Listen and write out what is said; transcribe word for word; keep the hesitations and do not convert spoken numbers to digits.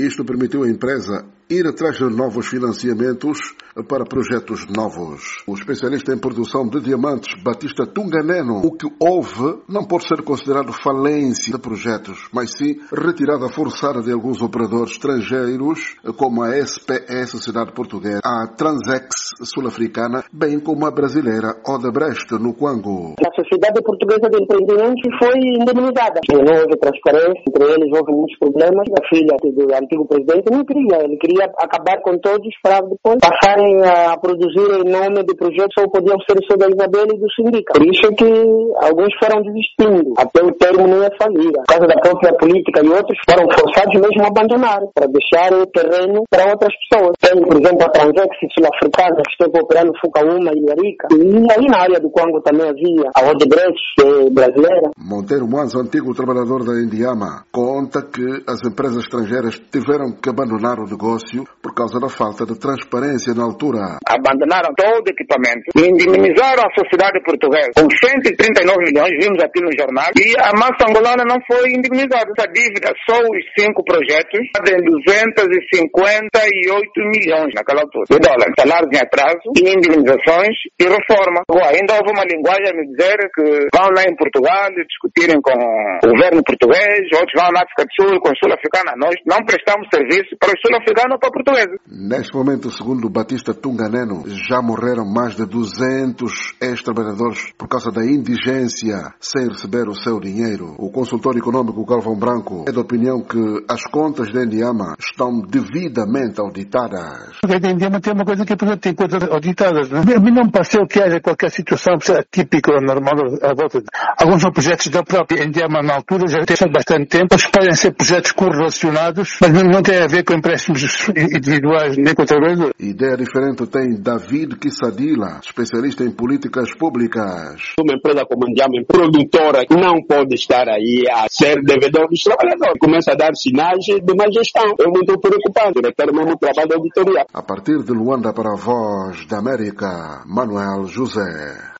Isto permitiu à empresa ir atrás de novos financiamentos para projetos novos. O especialista em produção de diamantes, Batista Tunganeno, o que houve não pode ser considerado falência de projetos, mas sim retirada forçada de alguns operadores estrangeiros, como a S P E, Sociedade Portuguesa, a Transex sul-africana, bem como a brasileira Odebrecht, no Congo. A Sociedade Portuguesa de Empreendimentos foi indemnizada. Não houve transparência, entre eles houve muitos problemas. A filha do antigo presidente não queria, ele queria acabar com todos para depois passarem a produzir em nome do projeto, só podiam ser só da Isabel e do sindicato. Por isso que alguns foram desistindo, até o termo não ia falir. Por causa da própria política, e outros foram forçados mesmo a abandonar, para deixar o terreno para outras pessoas. Tem, por exemplo, a Transex sul-africana, que esteve operando Fucaúma e Arica, e aí na área do Congo também havia a Odebrecht, que é brasileira. Monteiro Mwanza, antigo trabalhador da Indiama, conta que as empresas estrangeiras tiveram que abandonar o negócio por causa da falta de transparência na altura. Abandonaram todo o equipamento e indemnizaram a sociedade portuguesa com cento e trinta e nove milhões, vimos aqui no jornal, e a massa angolana não foi indemnizada. Essa dívida, só os cinco projetos, de duzentos e cinquenta e oito milhões naquela altura de dólares, salários em atraso, e indemnizações e reforma. Ainda houve uma linguagem a me dizer que vão lá em Portugal discutirem com o governo português, outros vão na África do Sul, com o sul-africano. Nós não prestamos serviço para os sul-africanos ou para portugueses. Neste momento, segundo Batista Tunganeno, já morreram mais de duzentos ex-trabalhadores por causa da indigência sem receber o seu dinheiro. O consultor econômico Galvão Branco é da opinião que as contas da Indiama estão devidamente auditadas. A Indiama tem uma coisa que tem contas auditadas. Não? A mim não me pareceu que haja qualquer situação típica ou normal à volta. Alguns são projetos da própria Indiama na altura, já tem bastante tempo. Eles podem ser projetos correlacionados, mas não tem a ver com empréstimos individuais nem com outra coisa. Ideia diferente tem David Kissadila, especialista em políticas públicas. Uma empresa como a Indiama, produtora, não pode estar aí a ser devedor dos trabalhadores. Começa a dar sinais de má gestão. Eu muito preocupado, eu quero mesmo trabalho de auditoria. A partir de Luanda para a Voz da América, Manuel José.